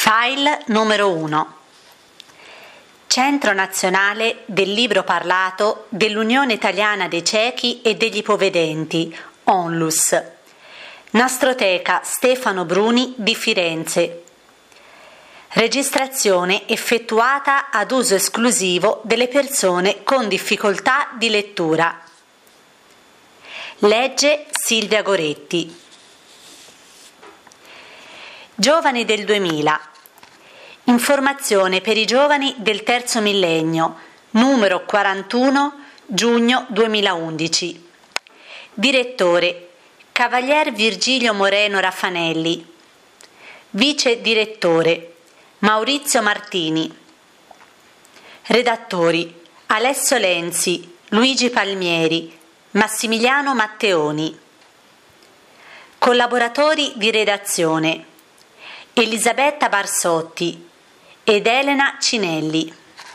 File numero 1. Centro Nazionale del Libro Parlato dell'Unione Italiana dei Ciechi e degli Ipovedenti, ONLUS. Nastroteca Stefano Bruni di Firenze. Registrazione effettuata ad uso esclusivo delle persone con difficoltà di lettura. Legge Silvia Goretti. Giovani del 2000. Informazione per i giovani del terzo millennio, numero 41, giugno 2011. Direttore Cavalier Virgilio Moreno Raffanelli. Vice direttore Maurizio Martini. Redattori Alessio Lenzi, Luigi Palmieri, Massimiliano Matteoni. Collaboratori di redazione Elisabetta Barsotti ed Elena Cinelli.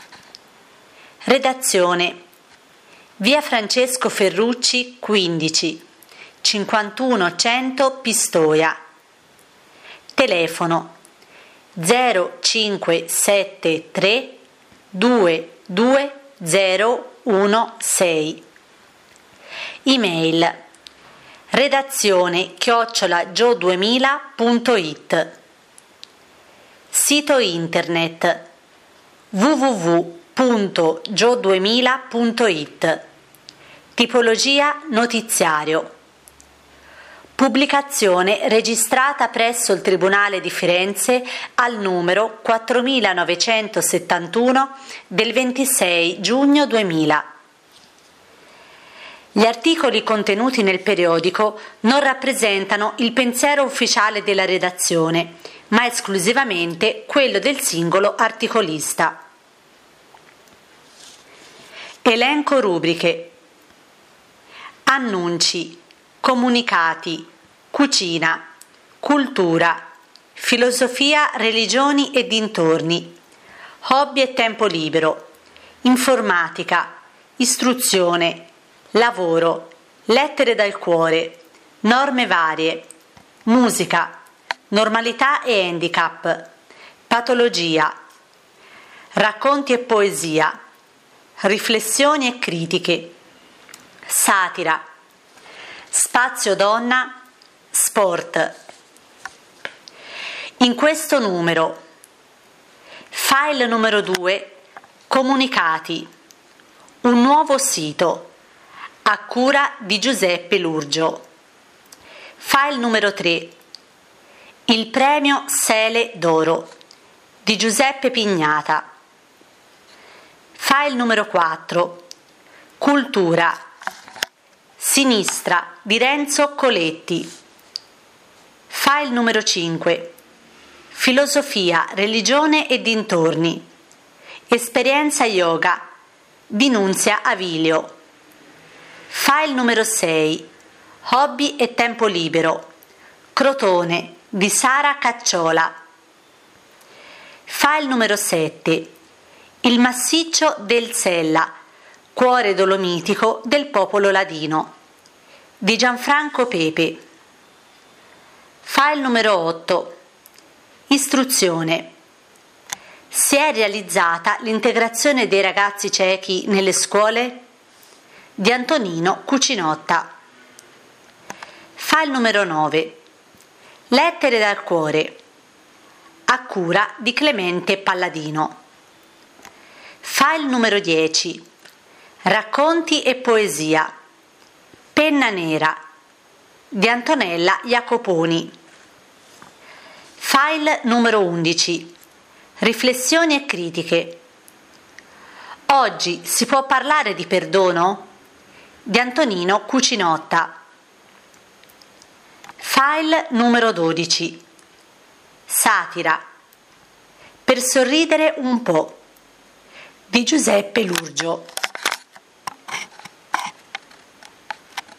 Redazione Via Francesco Ferrucci 15 51 100 Pistoia. Telefono 0573 22016. Email redazione@gio2000.it. Sito internet www.gio2000.it. Tipologia notiziario. Pubblicazione registrata presso il Tribunale di Firenze al numero 4971 del 26 giugno 2000. Gli articoli contenuti nel periodico non rappresentano il pensiero ufficiale della redazione, ma esclusivamente quello del singolo articolista. Elenco rubriche: annunci, comunicati, cucina, cultura, filosofia, religioni e dintorni, hobby e tempo libero, informatica, istruzione, lavoro, lettere dal cuore, norme varie, musica, normalità e handicap, patologia, racconti e poesia, riflessioni e critiche, satira, spazio donna, sport. In questo numero, file numero 2, comunicati, un nuovo sito, a cura di Giuseppe Lurgio. File numero 3, il premio Sele d'Oro di Giuseppe Pignata. File numero 4, cultura, sinistra di Renzo Coletti. File numero 5, filosofia, religione e dintorni, esperienza yoga di Nunzia Avilio. File numero 6, hobby e tempo libero, Crotone di Sara Cacciola. File numero 7, il massiccio del Sella, cuore dolomitico del popolo ladino, di Gianfranco Pepe. File numero 8, istruzione. Si è realizzata l'integrazione dei ragazzi ciechi nelle scuole? Di Antonino Cucinotta. File numero 9, lettere dal cuore, a cura di Clemente Palladino. File numero 10, racconti e poesia, penna nera, di Antonella Jacoponi. File numero 11, riflessioni e critiche. Oggi si può parlare di perdono? Di Antonino Cucinotta. File numero 12, satira, per sorridere un po', di Giuseppe Lurgio.